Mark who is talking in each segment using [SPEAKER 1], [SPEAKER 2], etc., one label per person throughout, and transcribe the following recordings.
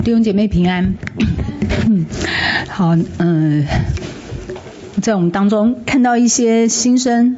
[SPEAKER 1] 弟兄姐妹平安。好，在我们当中看到一些新生，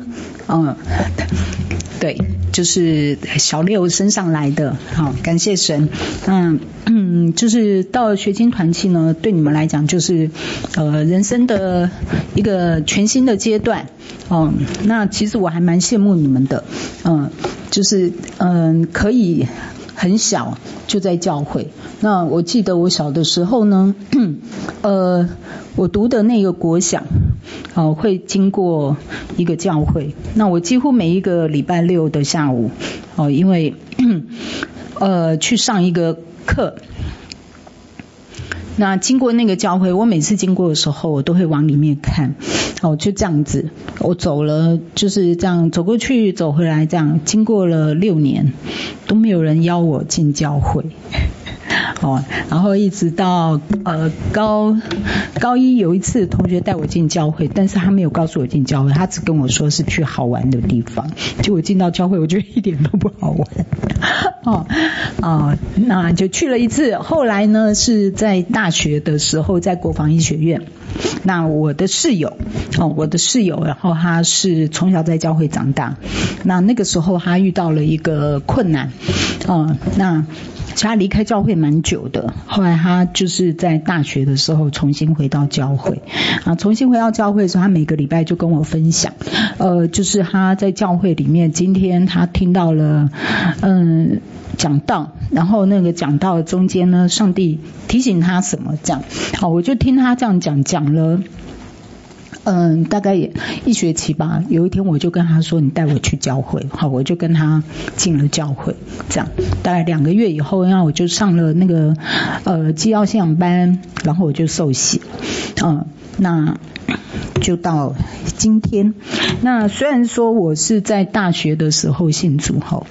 [SPEAKER 1] 对，就是小六升上来的，好，感谢神。就是到了学青团契呢，对你们来讲就是人生的一个全新的阶段。那其实我还蛮羡慕你们的，就是可以很小就在教会。那我记得我小的时候呢，我读的那个国小，会经过一个教会。那我几乎每一个礼拜六的下午，因为去上一个课。那经过那个教会，我每次经过的时候，我都会往里面看。就这样子，我走了，就是这样走过去走回来，这样经过了6年，都没有人邀我进教会。然后一直到高一有一次同学带我进教会，但是他没有告诉我进教会，他只跟我说是去好玩的地方。结果进到教会，我觉得一点都不好玩。那就去了一次。后来呢，是在大学的时候，在国防医学院。那我的室友，然后他是从小在教会长大。那个时候他遇到了一个困难，那他离开教会蛮久的，后来他就是在大学的时候重新回到教会。重新回到教会的时候，他每个礼拜就跟我分享，就是他在教会里面，今天他听到了讲道，然后那个讲道中间呢，上帝提醒他什么这样。我就听他这样讲了大概也1学期吧。有一天我就跟他说，你带我去教会。好，我就跟他进了教会。这样大概2个月以后，然后我就上了那个基要信仰班，然后我就受洗。那就到今天。那虽然说我是在大学的时候信主后，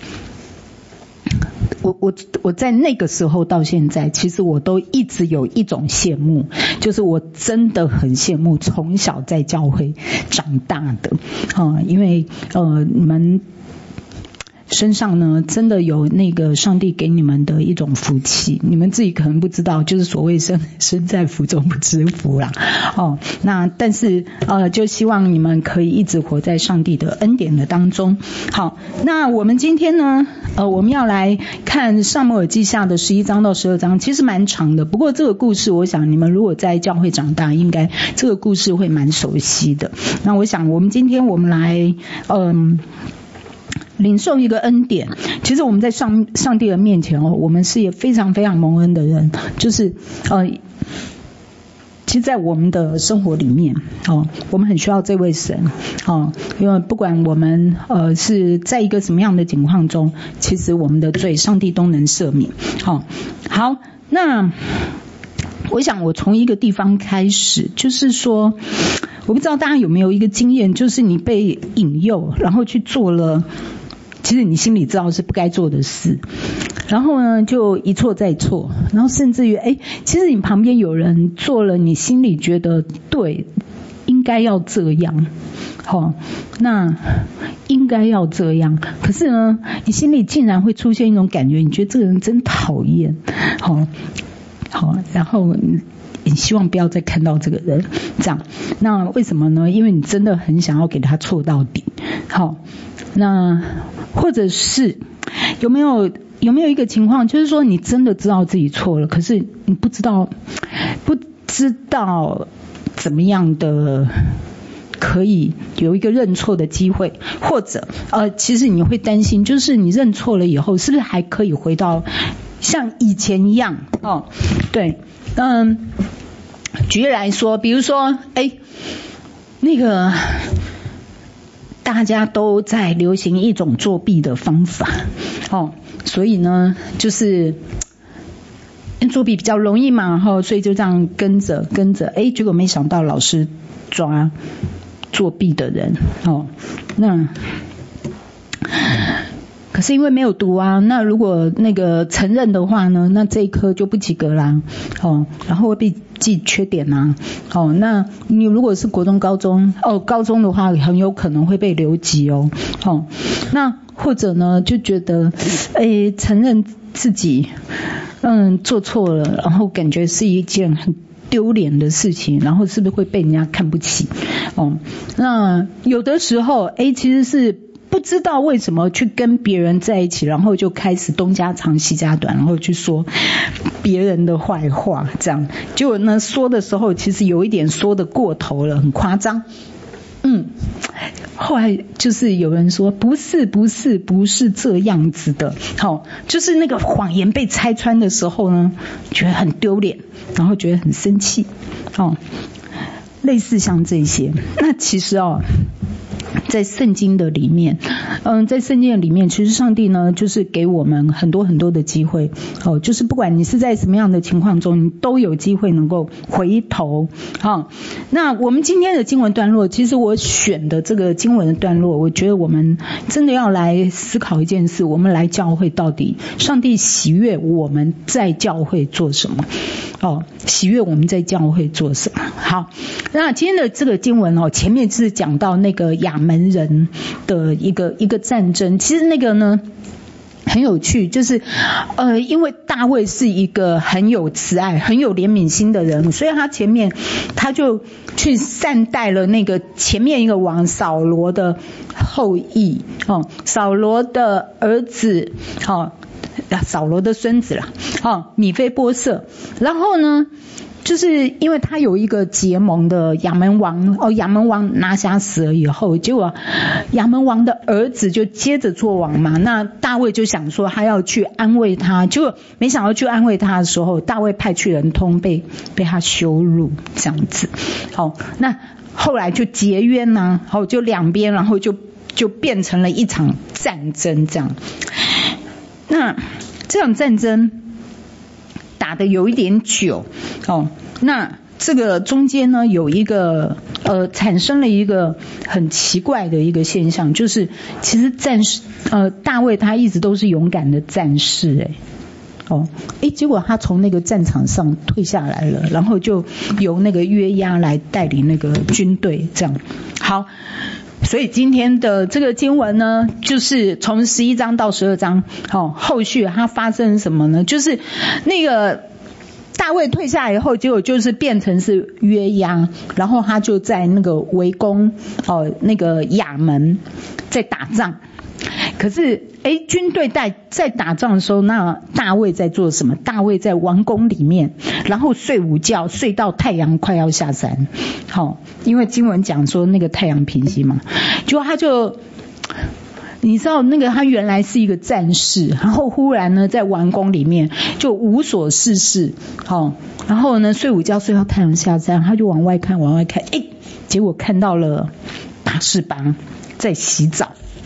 [SPEAKER 1] 我在那个时候到现在，其实我都一直有一种羡慕，就是我真的很羡慕从小在教会长大的，因为你们身上呢，真的有那个上帝给你们的一种福气，你们自己可能不知道，就是所谓身在福中不知福啦。那但是就希望你们可以一直活在上帝的恩典的当中。好，那我们今天呢，我们要来看撒母耳记下的11章到12章，其实蛮长的。不过这个故事，我想你们如果在教会长大，应该这个故事会蛮熟悉的。那我想我们今天我们来领受一个恩典。其实我们在上帝的面前我们是也非常非常蒙恩的人，就是其实在我们的生活里面我们很需要这位神因为不管我们是在一个什么样的情况中，其实我们的罪上帝都能赦免。好，那我想我从一个地方开始，就是说我不知道大家有没有一个经验，就是你被引诱，然后去做了其实你心里知道是不该做的事，然后呢就一错再错，然后甚至于其实你旁边有人做了你心里觉得对，应该要这样，那应该要这样，可是呢你心里竟然会出现一种感觉，你觉得这个人真讨厌，然后你希望不要再看到这个人，这样。那为什么呢？因为你真的很想要给他错到底。那或者是有没有一个情况，就是说你真的知道自己错了，可是你不知道怎么样的可以有一个认错的机会，或者其实你会担心，就是你认错了以后，是不是还可以回到像以前一样？对，举例来说，比如说那个大家都在流行一种作弊的方法所以呢就是作弊比较容易嘛所以就这样跟着结果没想到老师抓作弊的人那可是因为没有读啊，那如果那个承认的话呢，那这一科就不及格啦然后会被记缺点啊那你如果是国中高中高中的话很有可能会被留级那或者呢就觉得承认自己做错了，然后感觉是一件很丢脸的事情，然后是不是会被人家看不起？那有的时候其实是不知道为什么去跟别人在一起，然后就开始东家长西家短，然后去说别人的坏话，这样结果呢说的时候其实有一点说得过头了，很夸张。后来就是有人说不是这样子的，就是那个谎言被拆穿的时候呢，觉得很丢脸，然后觉得很生气，类似像这些。那其实在圣经的里面，其实上帝呢，就是给我们很多很多的机会，就是不管你是在什么样的情况中，你都有机会能够回头。那我们今天的经文段落，其实我选的这个经文的段落，我觉得我们真的要来思考一件事：我们来教会到底，上帝喜悦我们在教会做什么？喜悦我们在教会做什么？好，那今天的这个经文前面是讲到那个亚门人的一个战争，其实那个呢很有趣，就是因为大卫是一个很有慈爱很有怜悯心的人，所以他就去善待了那个前面一个王扫罗的后裔，扫罗的儿子，扫罗的孙子啦，米非波设。然后呢就是因为他有一个结盟的亚门王拿辖死了以后，结果亚门王的儿子就接着做王嘛，那大卫就想说他要去安慰他，结果没想到去安慰他的时候，大卫派去人通被他羞辱这样子。那后来就结冤啊，就两边然后就变成了一场战争这样。那这场战争打得有一点久，那这个中间呢有一个产生了一个很奇怪的一个现象，就是其实大卫他一直都是勇敢的战士结果他从那个战场上退下来了，然后就由那个约押来带领那个军队这样。好，所以今天的这个经文呢，就是从11章到12章，后续它发生什么呢？就是那个大卫退下来以后，结果就是变成是约押，然后他就在那个围攻那个亚门在打仗。可是军队在打仗的时候，那大卫在做什么？大卫在王宫里面，然后睡午觉，睡到太阳快要下山。因为经文讲说那个太阳平息嘛，结果他就你知道那个他原来是一个战士，然后忽然呢在王宫里面就无所事事，然后呢睡午觉睡到太阳下山，他就往外看，结果看到了拔示巴在洗澡。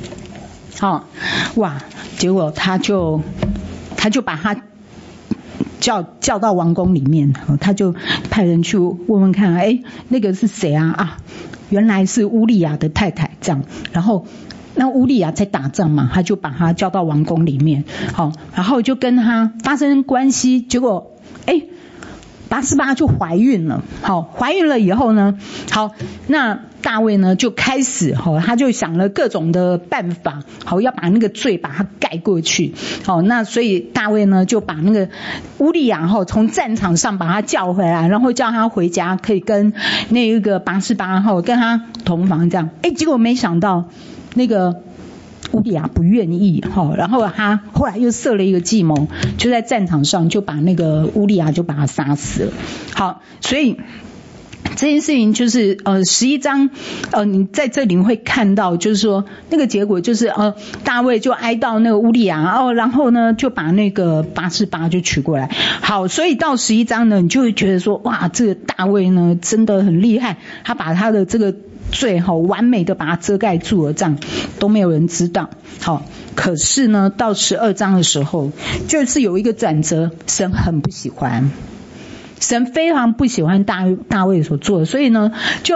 [SPEAKER 1] 结果他就把他叫到王宫里面，他就派人去问问看，那个是谁啊？原来是乌利亚的太太这样。然后那乌利亚在打仗嘛，他就把他叫到王宫里面，然后就跟他发生关系，结果拔示巴就怀孕了。怀孕了以后呢，那大卫呢就开始他就想了各种的办法，要把那个罪把它盖过去。那所以大卫呢就把那个乌利亚从战场上把他叫回来，然后叫他回家可以跟那个拔示巴跟他同房这样。结果没想到那个乌利亚不愿意，然后他后来又设了一个计谋，就在战场上就把那个乌利亚就把他杀死了。好，所以这件事情就是11章你在这里会看到，就是说那个结果就是大卫就哀悼那个乌利亚，然后呢就把那个拔示巴就娶过来。好，所以到11章呢，你就会觉得说，哇，这个大卫呢真的很厉害，他把他的这个罪完美的把它遮盖住了，这样都没有人知道。可是呢到12章的时候就是有一个转折，神很不喜欢，神非常不喜欢大卫所做的，所以呢就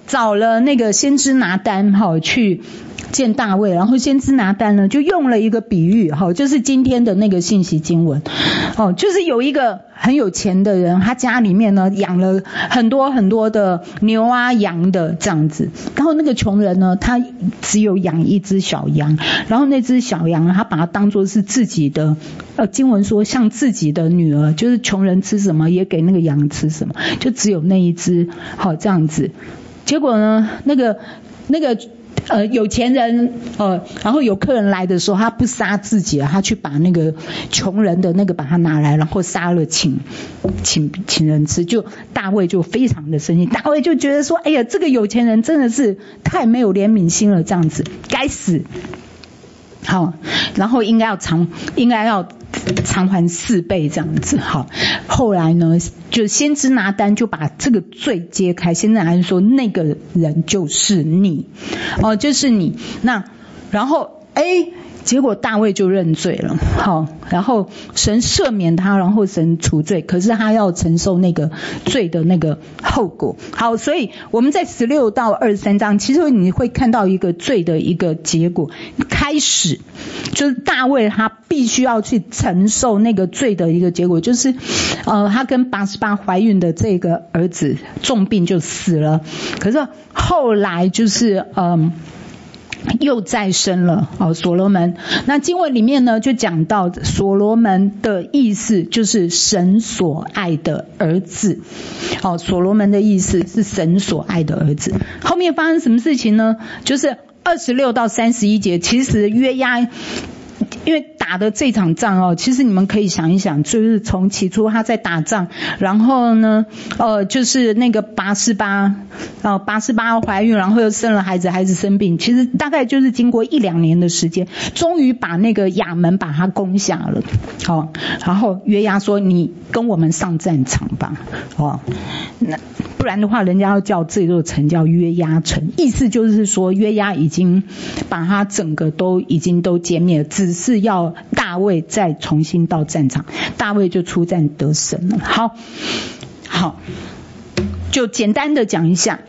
[SPEAKER 1] 找了那个先知拿单去见大卫，然后先知拿单呢就用了一个比喻，就是今天的那个信息经文，就是有一个很有钱的人，他家里面呢养了很多很多的牛啊羊的这样子，然后那个穷人呢他只有养一只小羊，然后那只小羊他把它当作是自己的，经文说像自己的女儿，就是穷人吃什么也给那个羊吃什么，就只有那一只，这样子。结果呢那个有钱人然后有客人来的时候，他不杀自己他去把那个穷人的那个把他拿来，然后杀了请人吃，就大卫就非常的生气，大卫就觉得说，哎呀，这个有钱人真的是太没有怜悯心了，这样子该死。好，然后应该要偿还4倍这样子。好，后来呢，就先知拿单就把这个罪揭开，先知拿单说那个人就是你，就是你。那然后结果大卫就认罪了，好，然后神赦免他，然后神除罪，可是他要承受那个罪的那个后果。好，所以我们在16到23章，其实你会看到一个罪的一个结果开始，就是大卫他必须要去承受那个罪的一个结果，就是他跟88怀孕的这个儿子重病就死了，可是后来就是又再生了所罗门。那经文里面呢就讲到所罗门的意思就是神所爱的儿子，所罗门的意思是神所爱的儿子。后面发生什么事情呢？就是26到31节，其实约押因为打的这场仗其实你们可以想一想，就是从起初他在打仗，然后呢就是那个88怀孕，然后又生了孩子，孩子生病，其实大概就是经过1-2年的时间，终于把那个亚门把他攻下了。然后约押说你跟我们上战场吧，那不然的话人家要叫这座城叫约押城，意思就是说约押已经把他整个都已经都歼灭了，只是要大卫再重新到战场，大卫就出战得胜了。好，就简单的讲一下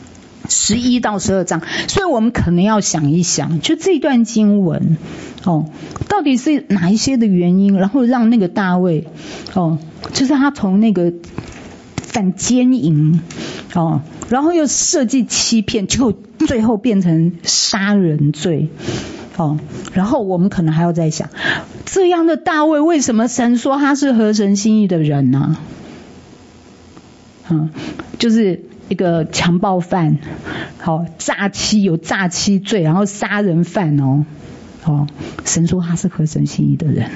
[SPEAKER 1] 11到12章，所以我们可能要想一想，就这段经文到底是哪一些的原因，然后让那个大卫就是他从那个反奸淫然后又设计欺骗，结果最后变成杀人罪然后我们可能还要再想，这样的大卫为什么神说他是合神心意的人呢？就是一个强暴犯，诈欺有诈欺罪，然后杀人犯神说他是合神心意的人，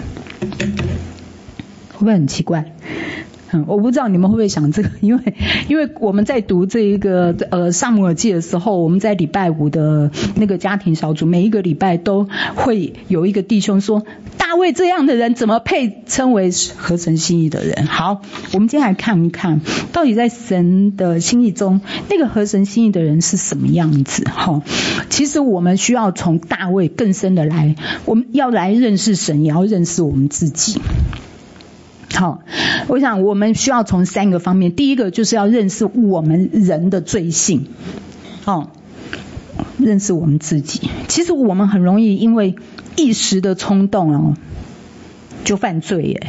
[SPEAKER 1] 会不会很奇怪？我不知道你们会不会想这个，因为我们在读这一个撒母耳记的时候，我们在礼拜5的那个家庭小组，每一个礼拜都会有一个弟兄说，大卫这样的人怎么配称为合神心意的人？好，我们今天来看一看，到底在神的心意中，那个合神心意的人是什么样子？其实我们需要从大卫更深的来，我们要来认识神，也要认识我们自己。好，我想我们需要从3个方面，第一个就是要认识我们人的罪性，认识我们自己。其实我们很容易因为一时的冲动就犯罪耶。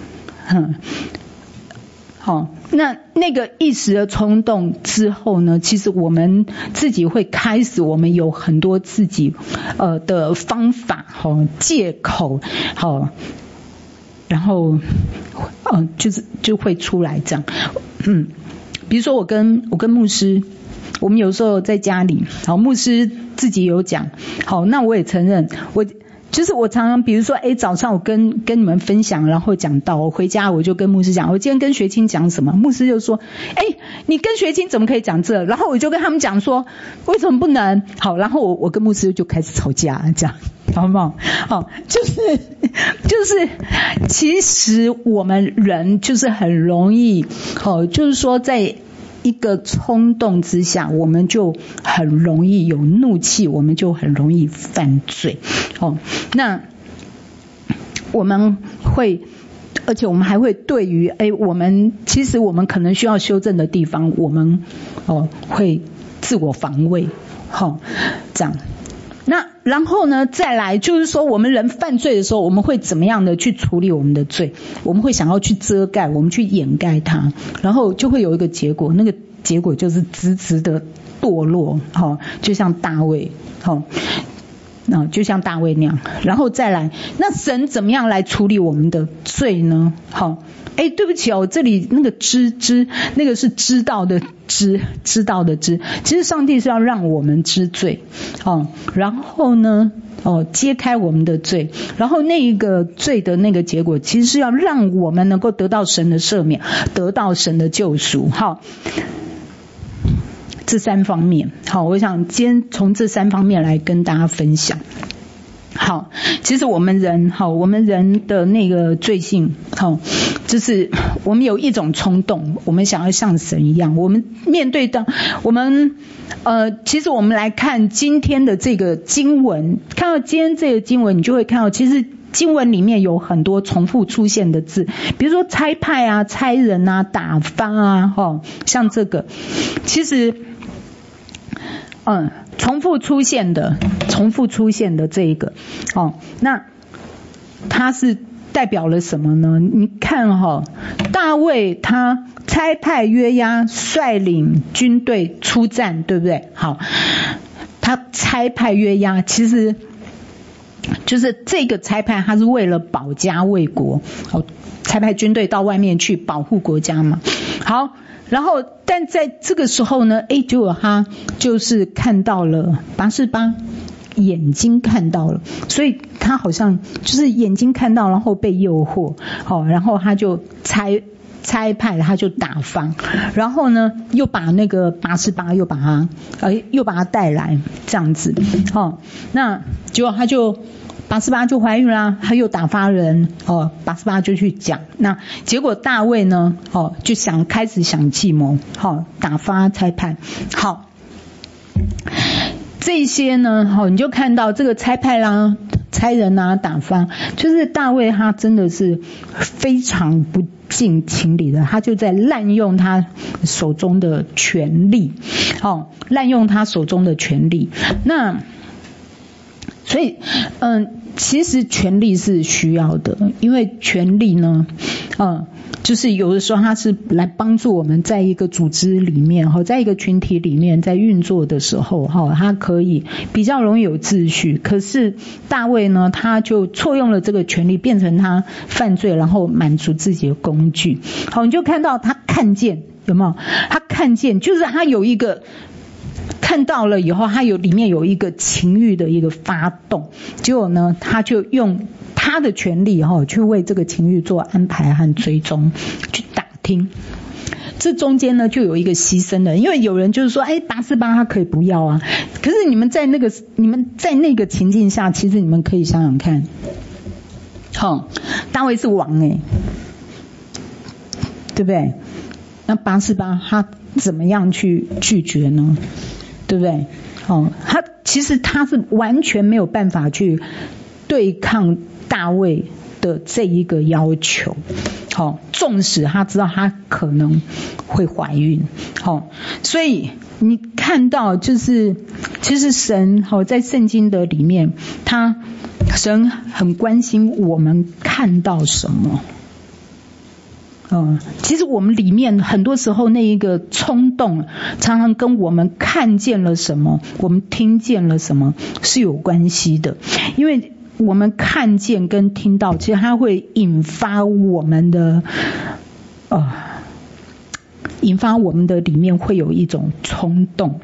[SPEAKER 1] 那个一时的冲动之后呢，其实我们自己会开始，我们有很多自己的方法借口然后就会出来这样。比如说我跟牧师，我们有时候在家里，牧师自己有讲，那我也承认，我常常比如说早上我跟你们分享，然后讲到我回家我就跟牧师讲，我今天跟学青讲什么，牧师就说你跟学青怎么可以讲这，然后我就跟他们讲说为什么不能。好，然后我跟牧师就开始吵架这样，好不好？就是其实我们人就是很容易就是说在一个冲动之下，我们就很容易有怒气，我们就很容易犯罪。那我们会，而且我们还会对于其实我们可能需要修正的地方，我们会自我防卫，这样。那然后呢，再来就是说，我们人犯罪的时候，我们会怎么样的去处理我们的罪？我们会想要去遮盖，我们去掩盖它，然后就会有一个结果，那个结果就是直直的堕落，就像大卫，就像大卫那样。然后再来，那神怎么样来处理我们的罪呢？对不起这里那个知那个是知道的知，知道的知。其实上帝是要让我们知罪，然后呢，揭开我们的罪，然后那一个罪的那个结果，其实是要让我们能够得到神的赦免，得到神的救赎。这3方面，我想今天从这3方面来跟大家分享。其实我们人的那个罪性，就是我们有一种冲动，我们想要像神一样。我们面对到我们其实我们来看今天的这个经文，看到今天这个经文，你就会看到其实经文里面有很多重复出现的字，比如说差派啊、差人啊、打发啊，像这个其实重复出现的这一个那它是代表了什么呢？你看大卫他差派约押率领军队出战，对不对？他差派约押，其实就是这个差派他是为了保家卫国，差派军队到外面去保护国家嘛。然后但在这个时候呢，结果他就是看到了拔示巴，眼睛看到了，所以他好像就是眼睛看到，然后被诱惑，然后他就差派，他就打发，然后呢又把那个拔示巴又把他带来这样子，那结果拔示巴就怀孕啦，他又打发人，拔示巴就去讲，那结果大卫呢，就开始想计谋，打发差派，这些呢，你就看到这个差派啦、差人啊、打发，就是大卫他真的是非常不近情理的，他就在滥用他手中的权力，滥用他手中的权力。那所以其实权力是需要的，因为权力呢就是有的时候它是来帮助我们在一个组织里面，在一个群体里面在运作的时候，它可以比较容易有秩序。可是大卫呢，他就错用了这个权力，变成他犯罪，然后满足自己的工具。你就看到他看见，有没有？他看见就是他有一个看到了以后，他里面有一个情欲的一个发动，结果呢他就用他的权利去为这个情欲做安排和追踪，去打听。这中间呢就有一个牺牲的，因为有人就是说拔示巴他可以不要啊，可是你们在那个情境下，其实你们可以想想看，大卫是王对不对？那拔示巴他怎么样去拒绝呢？对不对？他其实他是完全没有办法去对抗大卫的这一个要求，纵使他知道他可能会怀孕，所以你看到就是其实神在圣经的里面，神很关心我们看到什么。其实我们里面很多时候那一个冲动常常跟我们看见了什么，我们听见了什么是有关系的。因为我们看见跟听到，其实它会引发我们的里面会有一种冲动。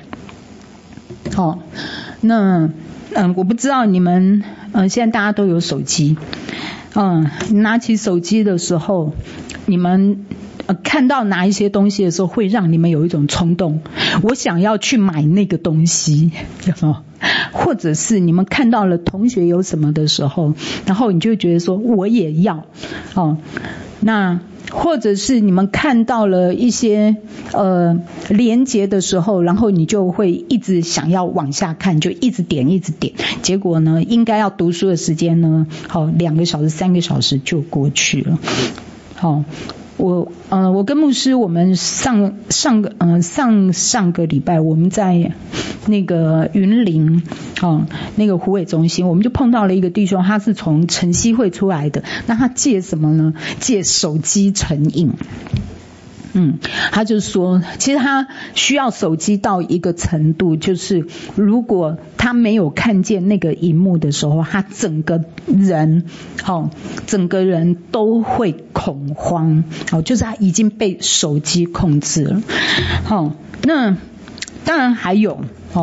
[SPEAKER 1] 那我不知道你们现在大家都有手机，拿起手机的时候，你们看到哪一些东西的时候，会让你们有一种冲动，我想要去买那个东西，有没有？或者是你们看到了同学有什么的时候，然后你就会觉得说我也要，那或者是你们看到了一些连结的时候，然后你就会一直想要往下看，就一直点，结果呢，应该要读书的时间呢，2个小时、3个小时就过去了。 我跟牧师，我们上个礼拜我们在那个云林那个虎尾中心，我们就碰到了一个弟兄，他是从晨曦会出来的，那他戒什么呢？戒手机成瘾。他就说其实他需要手机到一个程度，就是如果他没有看见那个荧幕的时候，他整个人都会恐慌，就是他已经被手机控制了。那当然还有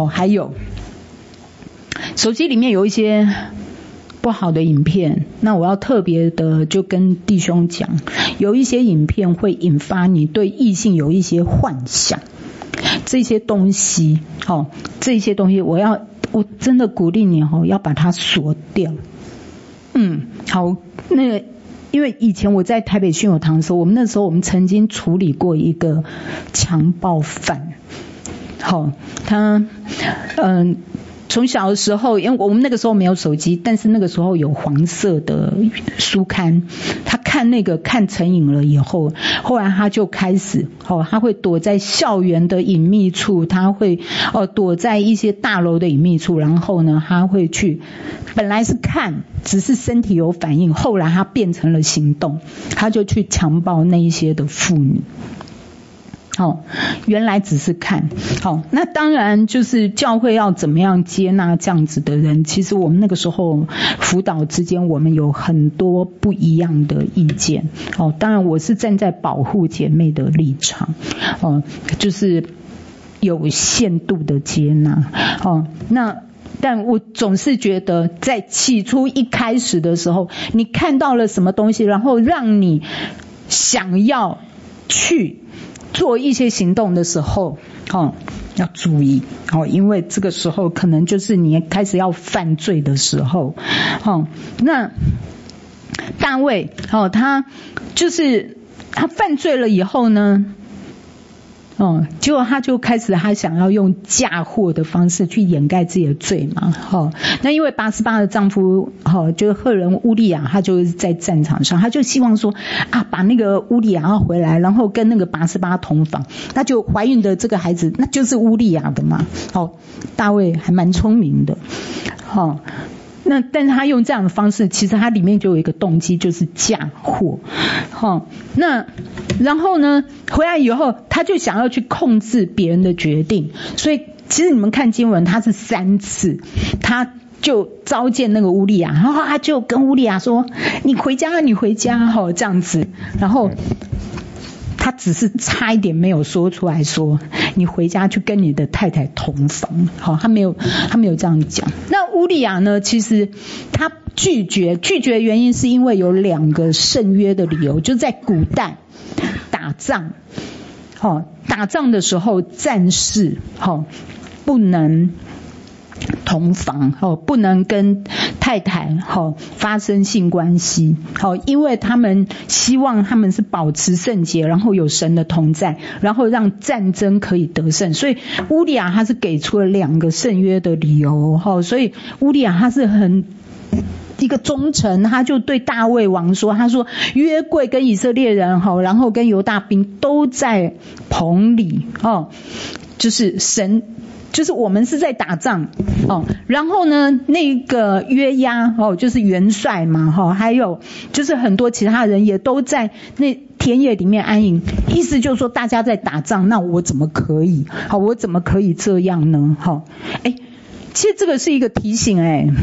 [SPEAKER 1] 手机里面有一些不好的影片，那我要特别的就跟弟兄讲，有一些影片会引发你对异性有一些幻想，这些东西我真的鼓励你要把它锁掉。好，那个因为以前我在台北训友堂的时候，我们曾经处理过一个强暴犯。他从小的时候，因为我们那个时候没有手机，但是那个时候有黄色的书刊，他看成瘾了以后，后来他就开始他会躲在校园的隐秘处，他会躲在一些大楼的隐秘处，然后呢他会去，本来是看只是身体有反应，后来他变成了行动，他就去强暴那一些的妇女。原来只是看。那当然就是教会要怎么样接纳这样子的人，其实我们那个时候辅导之间我们有很多不一样的意见。当然我是站在保护姐妹的立场，就是有限度的接纳。但我总是觉得在起初一开始的时候，你看到了什么东西，然后让你想要去做一些行动的时候，要注意，因为这个时候可能就是你开始要犯罪的时候。那大卫，他犯罪了以后呢，结果他就开始他想要用嫁祸的方式去掩盖自己的罪嘛。那因为拔示巴的丈夫就是赫人乌利亚，他就是在战场上，他就希望说把那个乌利亚回来，然后跟那个拔示巴同房，那就怀孕的这个孩子那就是乌利亚的嘛。大卫还蛮聪明的。但是他用这样的方式，其实他里面就有一个动机，就是嫁祸。那然后呢，回来以后他就想要去控制别人的决定，所以其实你们看经文，他是3次，他就召见那个乌利亚，然后他就跟乌利亚说：“你回家，这样子。”然后他只是差一点没有说出来说你回家去跟你的太太同房。他没有这样讲。那乌利亚呢，其实他拒绝原因是因为有2个圣约的理由，就在古代打仗的时候，战士不能同房，不能跟太太发生性关系，因为他们希望他们是保持圣洁，然后有神的同在，然后让战争可以得胜。所以乌利亚他是给出了2个圣约的理由。所以乌利亚他是很一个忠臣，他就对大卫王说，他说约柜跟以色列人然后跟犹大兵都在棚里，就是神，就是我们是在打仗。然后呢那个约押就是元帅嘛，还有就是很多其他人也都在那田野里面安营，意思就是说大家在打仗，那我怎么可以这样呢？其实这个是一个提醒。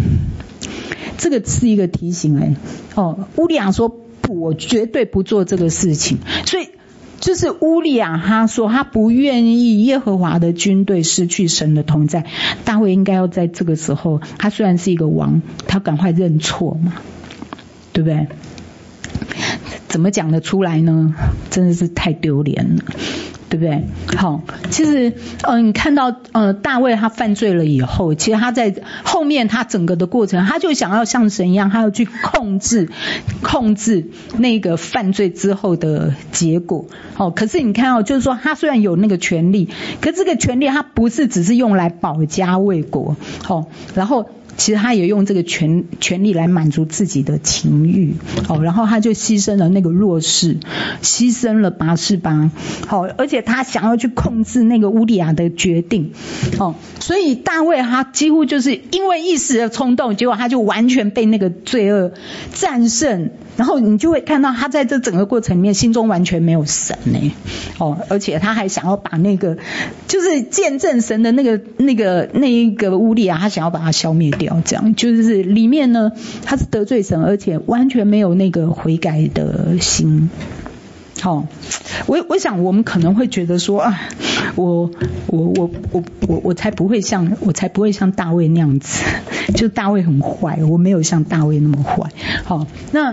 [SPEAKER 1] 乌利亚说不，我绝对不做这个事情。所以就是乌利亚他说他不愿意耶和华的军队失去神的同在。大卫应该要在这个时候，他虽然是一个王，他赶快认错嘛，对不对？怎么讲得出来呢？真的是太丢脸了，对不对？其实你看到大卫他犯罪了以后，其实他在后面他整个的过程，他就想要像神一样，他要去控制那个犯罪之后的结果。可是你看到就是说他虽然有那个权利，可这个权利他不是只是用来保家卫国。然后其实他也用这个权力来满足自己的情欲，然后他就牺牲了那个弱势，牺牲了拔示巴，而且他想要去控制那个乌利亚的决定，所以大卫他几乎就是因为一时的冲动，结果他就完全被那个罪恶战胜，然后你就会看到他在这整个过程里面心中完全没有神而且他还想要把那个就是见证神的那一个乌利亚，他想要把它消灭掉，这样就是里面呢他是得罪神，而且完全没有那个悔改的心。我想我们可能会觉得说啊，我才不会像大卫那样子，就大卫很坏，我没有像大卫那么坏。那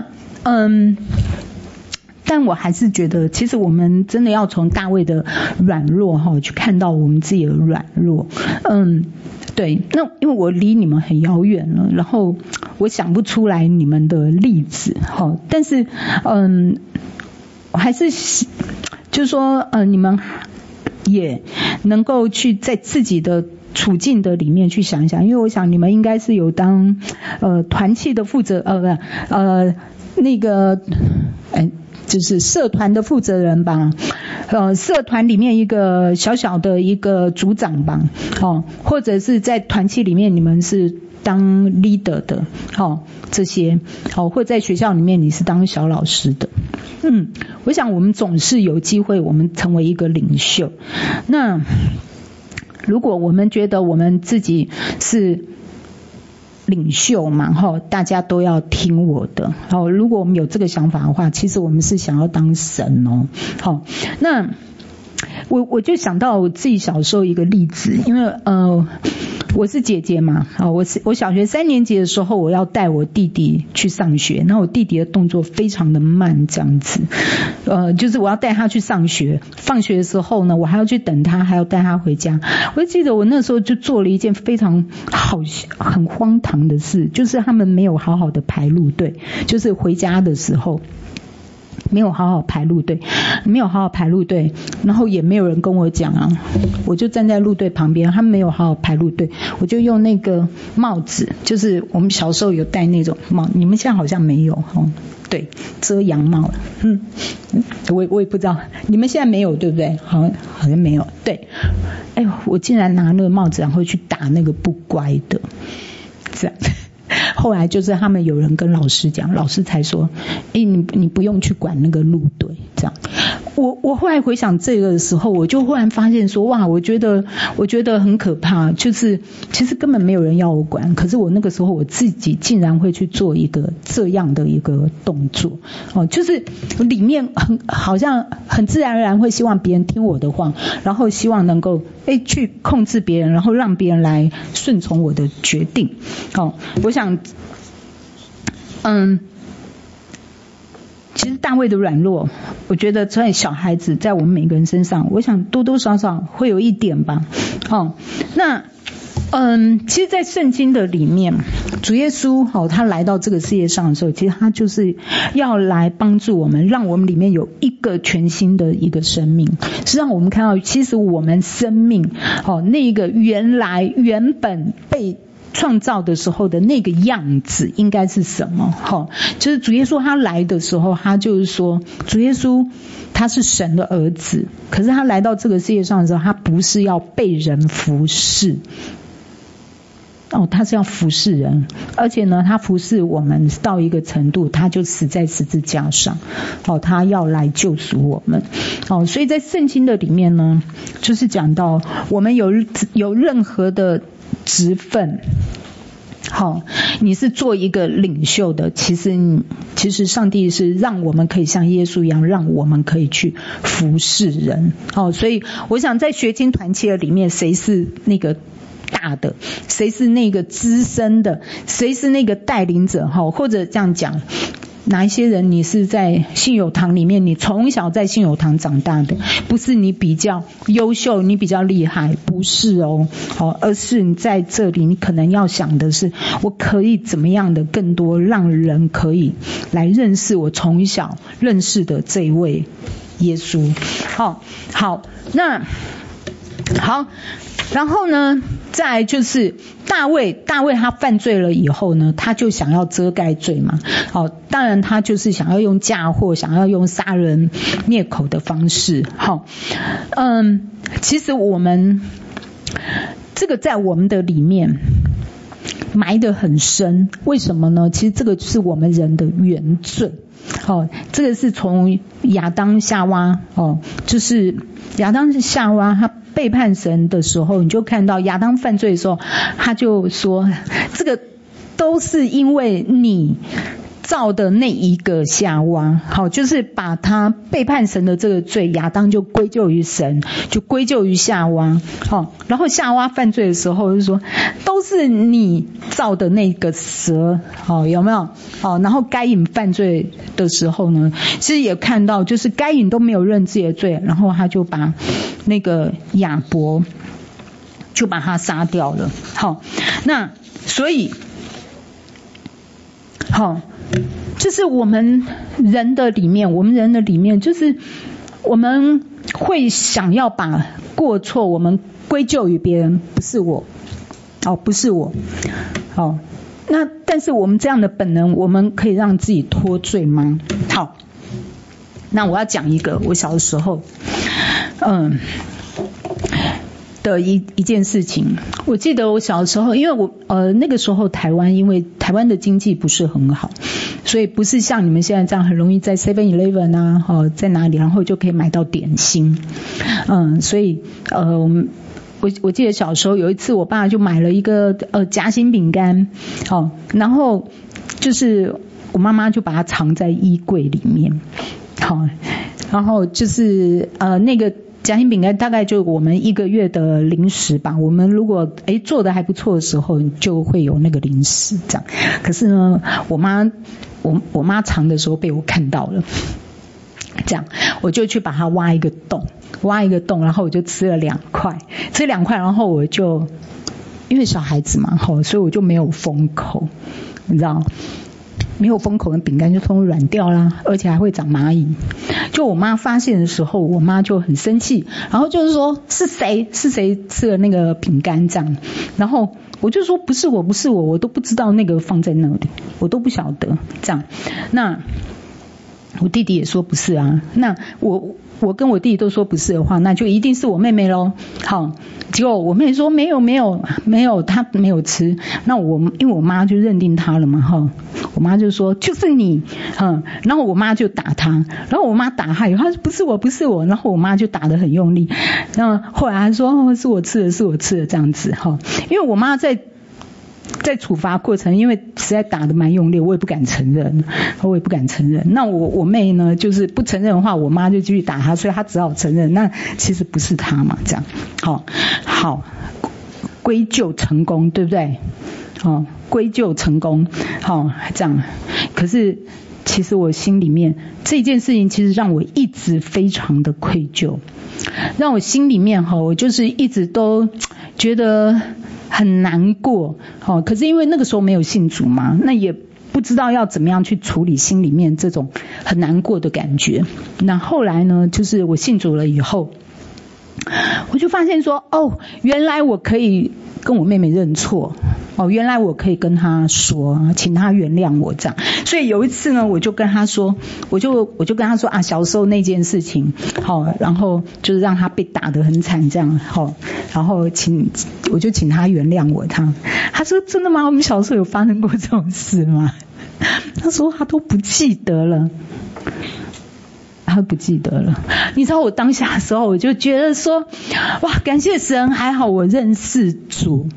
[SPEAKER 1] 但我还是觉得，其实我们真的要从大卫的软弱去看到我们自己的软弱。对，那因为我离你们很遥远了，然后我想不出来你们的例子但是我还是就是说你们也能够去在自己的处境的里面去想一想，因为我想你们应该是有当团契的负责那个就是社团的负责人吧，社团里面一个小小的一个组长吧，或者是在团契里面你们是当 leader 的，这些，或在学校里面你是当小老师的，我想我们总是有机会我们成为一个领袖。那如果我们觉得我们自己是领袖嘛，大家都要听我的，如果我们有这个想法的话，其实我们是想要当神那我就想到我自己小时候一个例子，因为我是姐姐嘛，我小学3年级的时候，我要带我弟弟去上学，那我弟弟的动作非常的慢，这样子，就是我要带他去上学，放学的时候呢，我还要去等他，还要带他回家。我记得我那时候就做了一件非常很荒唐的事，就是他们没有好好的排路队，就是回家的时候没有好好排路队，然后也没有人跟我讲啊，我就站在路队旁边，他们没有好好排路队，我就用那个帽子，就是我们小时候有戴那种帽，你们现在好像没有对，遮阳帽，我也不知道，你们现在没有对不对？好像没有，对，我竟然拿那个帽子然后去打那个不乖的，这样。后来就是他们有人跟老师讲，老师才说你不用去管那个路队，这样。我后来回想这个的时候，我就忽然发现说，哇，我觉得很可怕，就是其实根本没有人要我管，可是我那个时候我自己竟然会去做一个这样的一个动作，就是里面好像很自然而然会希望别人听我的话，然后希望能够去控制别人，然后让别人来顺从我的决定。我想其实大卫的软弱，我觉得在小孩子在我们每个人身上，我想多多少少会有一点吧。那其实在圣经的里面，主耶稣他来到这个世界上的时候，其实他就是要来帮助我们，让我们里面有一个全新的一个生命，是让我们看到其实我们生命那个原本被创造的时候的那个样子应该是什么？就是主耶稣他来的时候，他就是说主耶稣他是神的儿子，可是他来到这个世界上的时候，他不是要被人服侍，他是要服侍人，而且呢他服侍我们到一个程度，他就死在十字架上，他要来救赎我们。所以在圣经的里面呢，就是讲到我们有任何的职分，你是做一个领袖的，其实上帝是让我们可以像耶稣一样，让我们可以去服侍人。所以我想在学青团契的里面，谁是那个大的，谁是那个资深的，谁是那个带领者，或者这样讲，哪一些人你是在信友堂里面，你从小在信友堂长大的，不是你比较优秀，你比较厉害，不是而是你在这里，你可能要想的是，我可以怎么样的更多让人可以来认识我从小认识的这一位耶稣。好，那好，然后呢，再来就是大卫他犯罪了以后呢，他就想要遮盖罪嘛。好，当然他就是想要用嫁祸，想要用杀人灭口的方式。好，其实我们这个在我们的里面埋得很深，为什么呢？其实这个是我们人的原罪。这个是从亚当夏娃就是亚当夏娃他背叛神的时候，你就看到亚当犯罪的时候，他就说这个都是因为你造的那一个夏娃。好，就是把他背叛神的这个罪，亚当就归咎于神，就归咎于夏娃。好，然后夏娃犯罪的时候就说都是你造的那个蛇。好，有没有？好，然后该隐犯罪的时候呢，其实也看到就是该隐都没有认自己的罪，然后他就把那个亚伯就把他杀掉了。好，那所以好，就是我们人的里面，就是我们会想要把过错我们归咎于别人，不是我，不是我。好，那但是我们这样的本能，我们可以让自己脱罪吗？好，那我要讲一个我小的时候的一件事情。我记得我小的时候，因为我那个时候因为台湾的经济不是很好，所以不是像你们现在这样很容易在 7-Eleven 啊，在哪里然后就可以买到点心。所以我记得小时候有一次我爸就买了一个夹心饼干，然后就是我妈妈就把它藏在衣柜里面。好，然后就是那个夹心饼干大概就我们1个月的零食吧，我们如果做得还不错的时候就会有那个零食这样。可是呢我妈藏的时候被我看到了，这样我就去把它挖一个洞，然后我就吃了2块，然后我就因为小孩子嘛，所以我就没有封口，你知道没有封口的饼干就通软掉啦，而且还会长蚂蚁。就我妈发现的时候，我妈就很生气，然后就是说是谁吃了那个饼干这样。然后我就说不是我，我都不知道那个放在那里，我都不晓得这样。那我弟弟也说不是啊，那我跟我弟弟都说不是的话，那就一定是我妹妹咯。好，结果我妹说没有，她没有吃。那因为我妈就认定她了嘛，我妈就说就是你，然后我妈就打她，然后我妈打她以后，她说不是我，然后我妈就打得很用力。那后来她说是我吃的这样子。因为我妈在处罚过程，因为实在打得蛮用力，我也不敢承认。那我妹呢，就是不承认的话，我妈就继续打她，所以她只好承认。那其实不是她嘛，这样。好，归咎成功，对不对？归咎成功，这样。可是其实我心里面这件事情，其实让我一直非常的愧疚，让我心里面我就是一直都觉得很难过。可是因为那个时候没有信主嘛，那也不知道要怎么样去处理心里面这种很难过的感觉。那后来呢，就是我信主了以后，我就发现说原来我可以跟我妹妹认错，原来我可以跟她说，请她原谅我这样。所以有一次呢，我就跟她说啊，小时候那件事情，然后就是让她被打得很惨这样，然后我就请她原谅我。她说真的吗？我们小时候有发生过这种事吗？她说她都不记得了。你知道我当下的时候，我就觉得说，哇，感谢神，还好我认识主。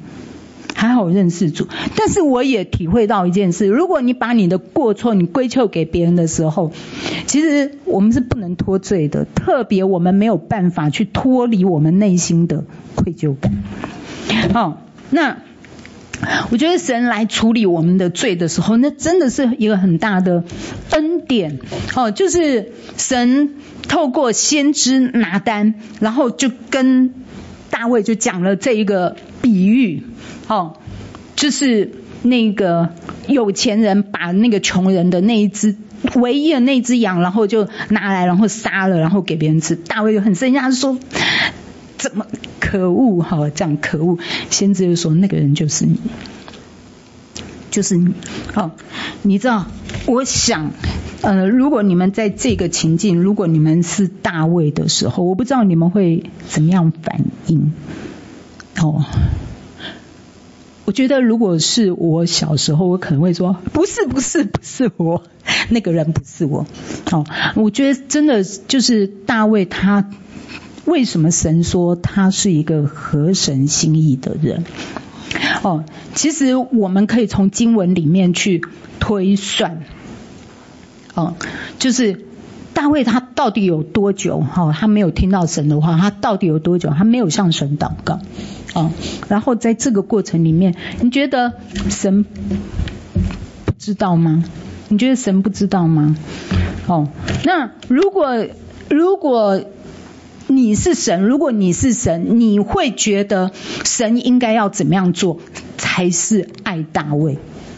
[SPEAKER 1] 但是我也体会到一件事，如果你把你的过错你归咎给别人的时候，其实我们是不能脱罪的，特别我们没有办法去脱离我们内心的愧疚感。那我觉得神来处理我们的罪的时候，那真的是一个很大的恩典。就是神透过先知拿单，然后就跟大卫就讲了这一个比喻。就是那个有钱人把那个穷人的那一只唯一的那只羊，然后就拿来，然后杀了，然后给别人吃。大卫就很生气，他说怎么可恶哈，这样可恶。先知就说那个人就是你，就是你。哦，你知道，我想如果你们在这个情境，如果你们是大卫的时候，我不知道你们会怎么样反应。哦，我觉得如果是我小时候，我可能会说不是我，那个人不是我。哦，我觉得真的就是大卫他为什么神说他是一个合神心意的人？哦，其实我们可以从经文里面去推算。哦，就是大卫他到底有多久他没有听到神的话，他到底有多久他没有向神祷告？然后在这个过程里面，你觉得神不知道吗？你觉得神不知道吗？那如果你是神，你会觉得神应该要怎么样做才是爱大卫？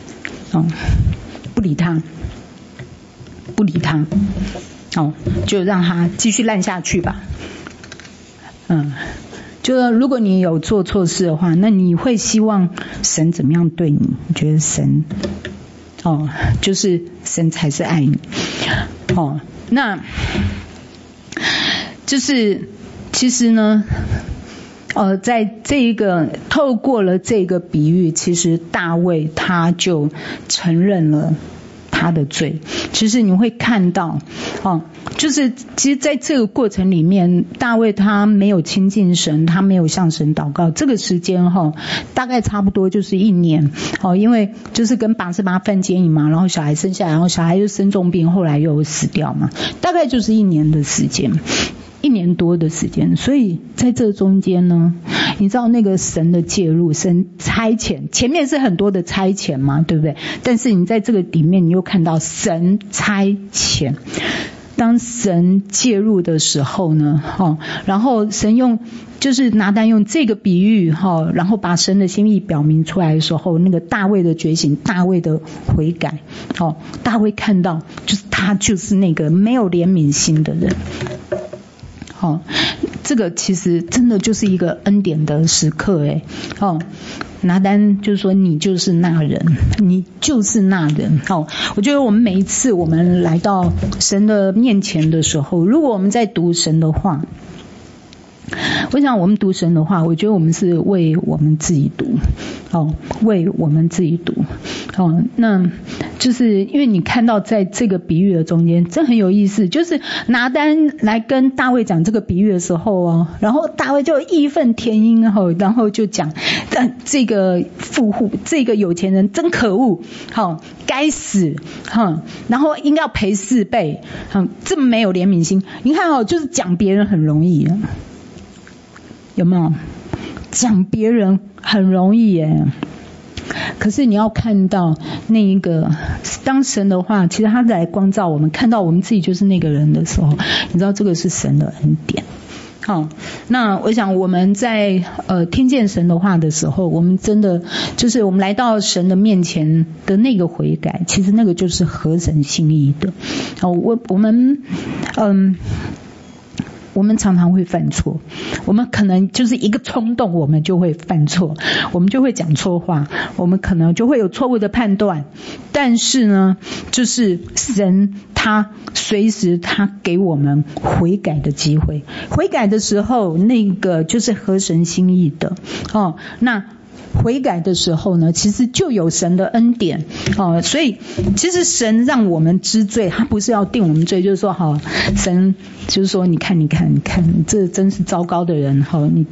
[SPEAKER 1] 不理他，就让他继续烂下去吧。就如果你有做错事的话，那你会希望神怎么样对你？你觉得神就是神才是爱你。那就是其实呢在这一个透过了这个比喻，其实大卫他就承认了他的罪。其实你会看到就是其实在这个过程里面，大卫他没有亲近神，他没有向神祷告，这个时间大概差不多就是1年。因为就是跟拔示巴犯奸淫嘛，然后小孩生下来，然后小孩又生重病，后来又死掉嘛，大概就是1年的时间，1年多的时间。所以在这中间呢，你知道那个神的介入，神差遣，前面是很多的差遣嘛，对不对？但是你在这个里面，你又看到神差遣。当神介入的时候呢，然后神就是拿单用这个比喻然后把神的心意表明出来的时候，那个大卫的觉醒，大卫的悔改，大卫看到就是他就是那个没有怜悯心的人。这个其实真的就是一个恩典的时刻拿单就是说你就是那人，你就是那人。我觉得我们每一次我们来到神的面前的时候，如果我们在读神的话，我想我们读神的话，我觉得我们是为我们自己读，为我们自己读。那就是因为你看到在这个比喻的中间，这很有意思，就是拿单来跟大卫讲这个比喻的时候然后大卫就义愤填膺，然后就讲这个富户，这个有钱人真可恶，该死，然后应该要赔4倍，这么没有怜悯心。你看就是讲别人很容易，有没有？讲别人很容易耶，可是你要看到那一个当神的话，其实他来光照我们，看到我们自己就是那个人的时候，你知道这个是神的恩典。那我想我们在听见神的话的时候，我们真的就是我们来到神的面前的那个悔改，其实那个就是合神心意的。我们常常会犯错，我们可能就是一个冲动，我们就会犯错，我们就会讲错话，我们可能就会有错误的判断。但是呢，就是神他随时他给我们悔改的机会，悔改的时候那个就是合神心意的。那悔改的时候呢，其实就有神的恩典所以其实神让我们知罪，他不是要定我们罪，就是说神就是说你看这真是糟糕的人你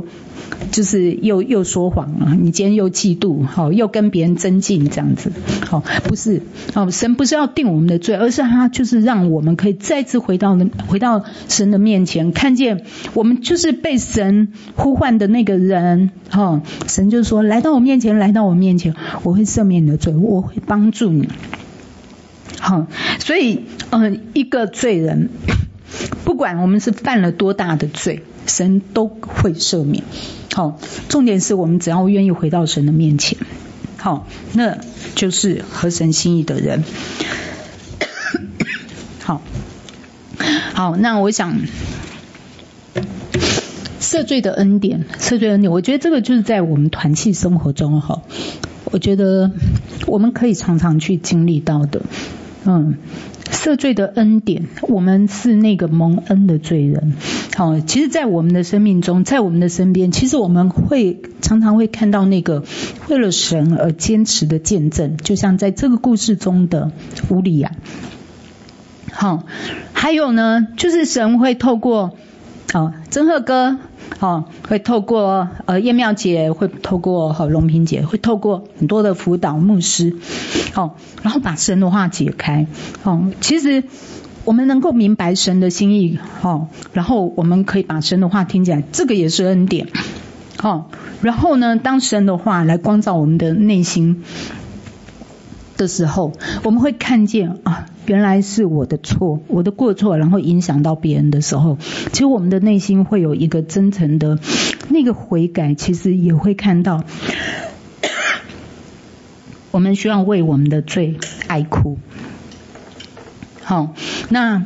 [SPEAKER 1] 又说谎了，你今天又嫉妒又跟别人争竞这样子不是神不是要定我们的罪，而是他就是让我们可以再次回到神的面前，看见我们就是被神呼唤的那个人神就说来到我面前，我会赦免你的罪，我会帮助你。所以一个罪人不管我们是犯了多大的罪，神都会赦免。重点是我们只要愿意回到神的面前，那就是合神心意的人。好，那我想赦罪的恩典，赦罪恩典，我觉得这个就是在我们团契生活中哈，我觉得我们可以常常去经历到的。赦罪的恩典，我们是那个蒙恩的罪人。好，其实在我们的生命中，在我们的身边，其实我们常常会看到那个为了神而坚持的见证，就像在这个故事中的乌利亚。好，还有呢，就是神会透过真鹤哥，会透过叶妙姐，会透过龙平姐，会透过很多的辅导牧师，然后把神的话解开。其实我们能够明白神的心意，然后我们可以把神的话听起来，这个也是恩典。然后呢，当神的话来光照我们的内心的时候，我们会看见原来是我的错，我的过错，然后影响到别人的时候，其实我们的内心会有一个真诚的那个悔改，其实也会看到我们需要为我们的罪哀哭。好，那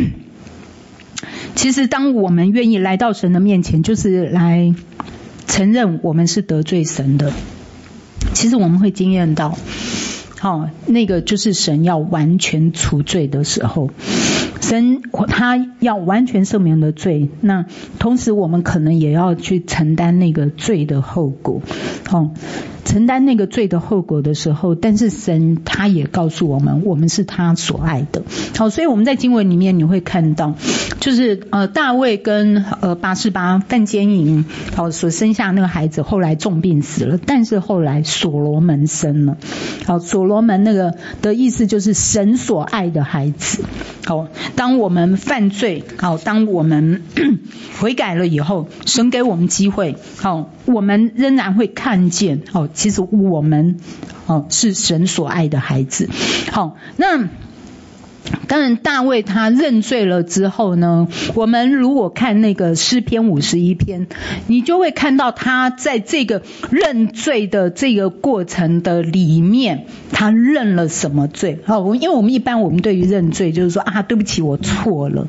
[SPEAKER 1] 其实当我们愿意来到神的面前，就是来承认我们是得罪神的，其实我们会经验到那个就是神要完全除罪的时候，神他要完全赦免的罪，那同时我们可能也要去承担那个罪的后果。承担那个罪的后果的时候，但是神他也告诉我们，我们是他所爱的。所以我们在经文里面你会看到，就是大卫跟拔示巴犯奸淫所生下那个孩子，后来重病死了，但是后来所罗门生了。所罗门那个的意思就是神所爱的孩子。当我们犯罪，当我们悔改了以后，神给我们机会，我们仍然会看见，其实我们是神所爱的孩子。那当然大卫他认罪了之后呢，我们如果看那个诗篇51篇，你就会看到他在这个认罪的这个过程的里面，他认了什么罪。因为我们一般我们对于认罪就是说对不起我错了。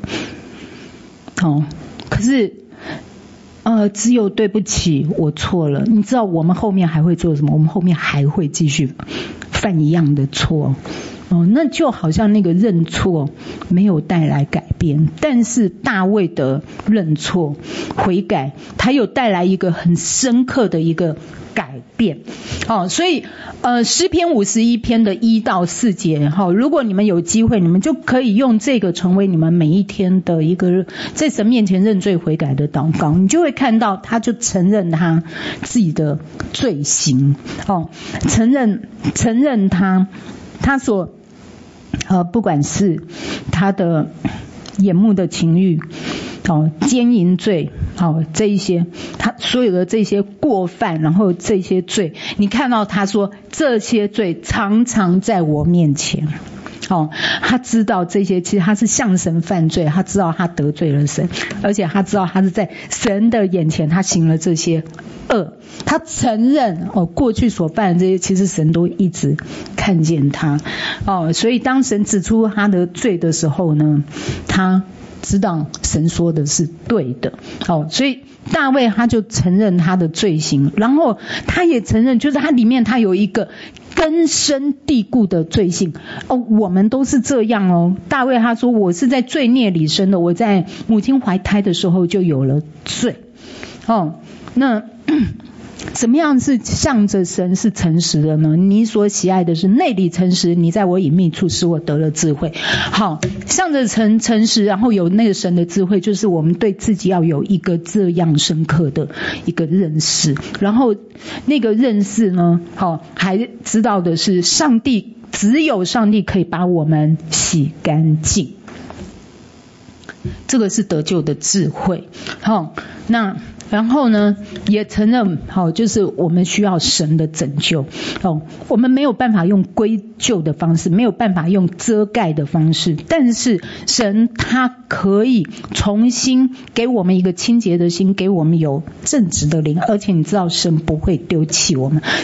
[SPEAKER 1] 可是只有对不起我错了，你知道我们后面还会做什么？我们后面还会继续犯一样的错。那就好像那个认错没有带来改变，但是大卫的认错悔改，他有带来一个很深刻的一个改变。所以诗篇51篇的1到4节，如果你们有机会，你们就可以用这个成为你们每一天的一个在神面前认罪悔改的祷告，你就会看到他就承认他自己的罪行，承认他所不管是他的眼目的情欲，奸淫罪，这一些他所有的这些过犯，然后这些罪，你看到他说这些罪常常在我面前。他知道这些，其实他是向神犯罪，他知道他得罪了神，而且他知道他是在神的眼前他行了这些恶，他承认过去所犯的这些，其实神都一直看见他。所以当神指出他的罪的时候呢，他知道神说的是对的。所以大卫他就承认他的罪行，然后他也承认就是他里面他有一个根深蒂固的罪性。我们都是这样大卫他说我是在罪孽里生的，我在母亲怀胎的时候就有了罪。那怎么样是向着神是诚实的呢？你所喜爱的是内里诚实，你在我隐秘处使我得了智慧。向着诚实，然后有那个神的智慧，就是我们对自己要有一个这样深刻的一个认识，然后那个认识呢，还知道的是上帝，只有上帝可以把我们洗干净，这个是得救的智慧。那然后呢也承认就是我们需要神的拯救。我们没有办法用归咎的方式，没有办法用遮盖的方式，但是神他可以重新给我们一个清洁的心，给我们有正直的灵，而且你知道神不会丢弃我们，神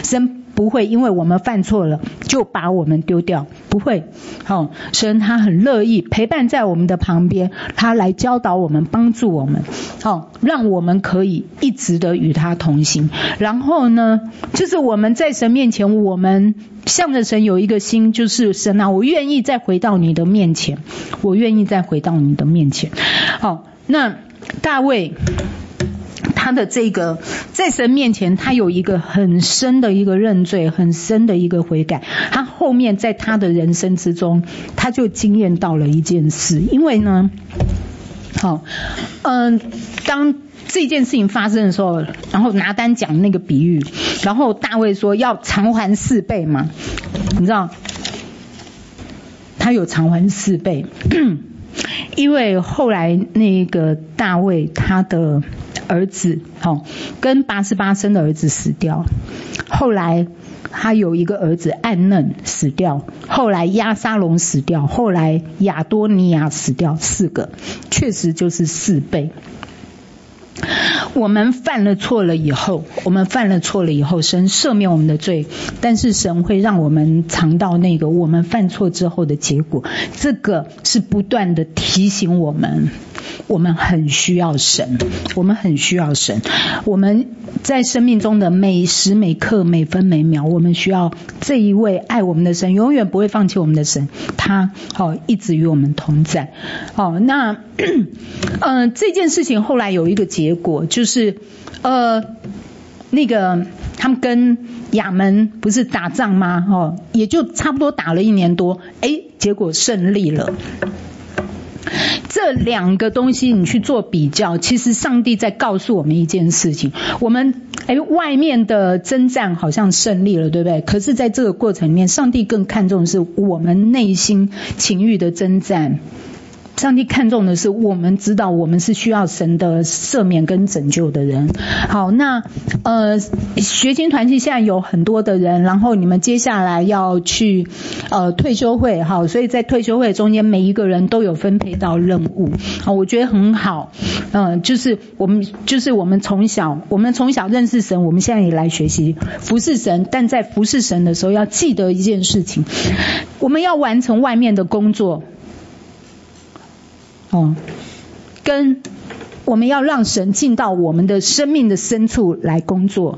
[SPEAKER 1] 不会因为我们犯错了就把我们丢掉，不会。神他很乐意陪伴在我们的旁边，他来教导我们，帮助我们，让我们可以一直的与他同行。然后呢，就是我们在神面前，我们向着神有一个心，就是神啊，我愿意再回到你的面前，我愿意再回到你的面前。那大卫他的这个在神面前，他有一个很深的一个认罪，很深的一个悔改。他后面在他的人生之中，他就经验到了一件事，因为呢，当这件事情发生的时候，然后拿单讲那个比喻，然后大卫说要偿还4倍嘛，你知道，他有偿还4倍，因为后来那个大卫他的儿子跟88生的儿子死掉，后来他有一个儿子暗嫩死掉，后来押沙龙死掉，后来亚多尼亚死掉，4个，确实就是4倍。我们犯了错了以后，神赦免我们的罪，但是神会让我们尝到那个我们犯错之后的结果，这个是不断的提醒我们，我们很需要神，我们在生命中的每时每刻每分每秒，我们需要这一位爱我们的神，永远不会放弃我们的神，他一直与我们同在。那这件事情后来有一个结果，就是那个他们跟亚门不是打仗吗？也就差不多打了1年多，结果胜利了。这2个东西你去做比较，其实上帝在告诉我们一件事情，我们外面的征战好像胜利了，对不对？可是在这个过程里面，上帝更看重的是我们内心情欲的征战，上帝看重的是我们知道我们是需要神的赦免跟拯救的人。好，那学青团契现在有很多的人，然后你们接下来要去退休会，好，所以在退休会中间每一个人都有分配到任务，我觉得很好。就是我们从小认识神，我们现在也来学习服侍神，但在服侍神的时候要记得一件事情，我们要完成外面的工作，跟我们要让神进到我们的生命的深处来工作，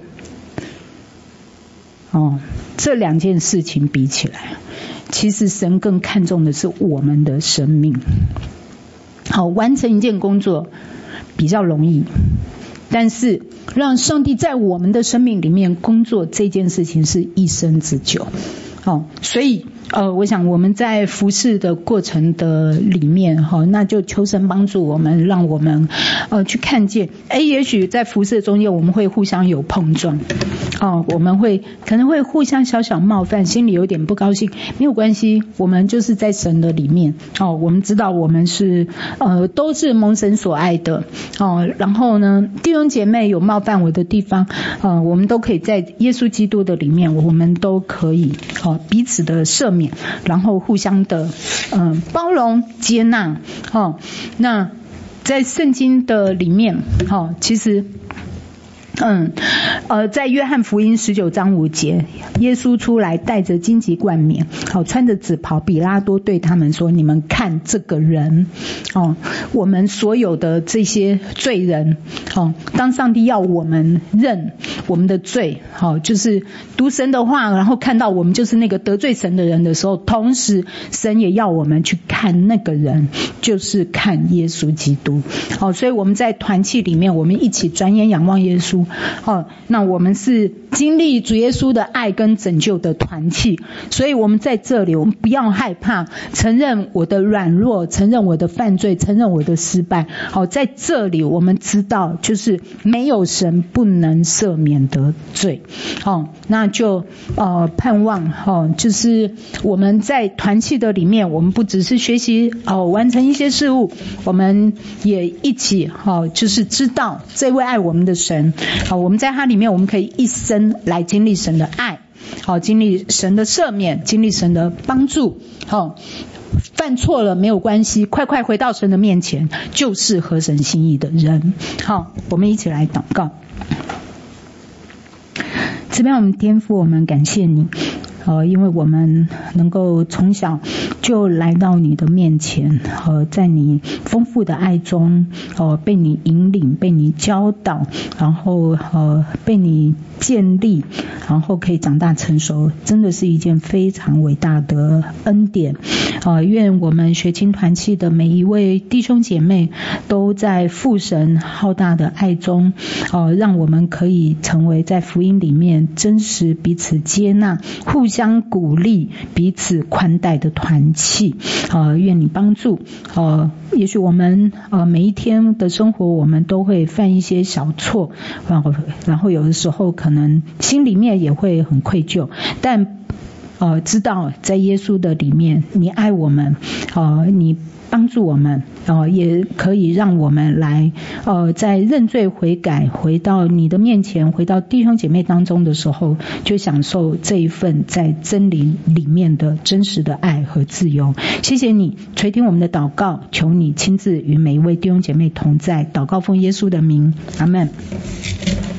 [SPEAKER 1] 这2件事情比起来，其实神更看重的是我们的生命。完成一件工作比较容易，但是让上帝在我们的生命里面工作这件事情是一生之久。所以我想我们在服侍的过程的里面，那就求神帮助我们，让我们去看见，也许在服侍中间我们会互相有碰撞，我们可能会互相小小冒犯，心里有点不高兴，没有关系，我们就是在神的里面，我们知道我们是都是蒙神所爱的，然后呢，弟兄姐妹有冒犯我的地方，我们都可以在耶稣基督的里面，我们都可以彼此的赦免，然后互相的包容接纳。那在圣经的里面，其实在约翰福音19章5节，耶稣出来带着荆棘冠冕，穿着紫袍，比拉多对他们说，你们看这个人，我们所有的这些罪人，当上帝要我们认我们的罪，就是读神的话，然后看到我们就是那个得罪神的人的时候，同时神也要我们去看那个人，就是看耶稣基督。所以我们在团契里面，我们一起转眼仰望耶稣，那我们是经历主耶稣的爱跟拯救的团契，所以我们在这里，我们不要害怕承认我的软弱，承认我的犯罪，承认我的失败。在这里我们知道，就是没有神不能赦免的罪。那就盼望就是我们在团契的里面，我们不只是学习完成一些事物，我们也一起就是知道这位爱我们的神，我们在他里面，我们可以一生来经历神的爱，经历神的赦免，经历神的帮助。犯错了没有关系，快快回到神的面前，就是合神心意的人。我们一起来祷告。 慈悲我们天父，我们感谢你，因为我们能够从小就来到你的面前，在你丰富的爱中，被你引领，被你教导，然后被你建立，然后可以长大成熟，真的是一件非常伟大的恩典。愿我们学青团契的每一位弟兄姐妹都在父神浩大的爱中，让我们可以成为在福音里面真实彼此接纳、互相鼓励、彼此宽待的团契。愿你帮助。也许我们每一天的生活我们都会犯一些小错，然后有的时候可能心里面也会很愧疚，但知道在耶稣的里面你爱我们，你帮助我们，也可以让我们来在认罪悔改回到你的面前，回到弟兄姐妹当中的时候，就享受这一份在真理里面的真实的爱和自由。谢谢你垂听我们的祷告，求你亲自与每一位弟兄姐妹同在，祷告奉耶稣的名，阿们。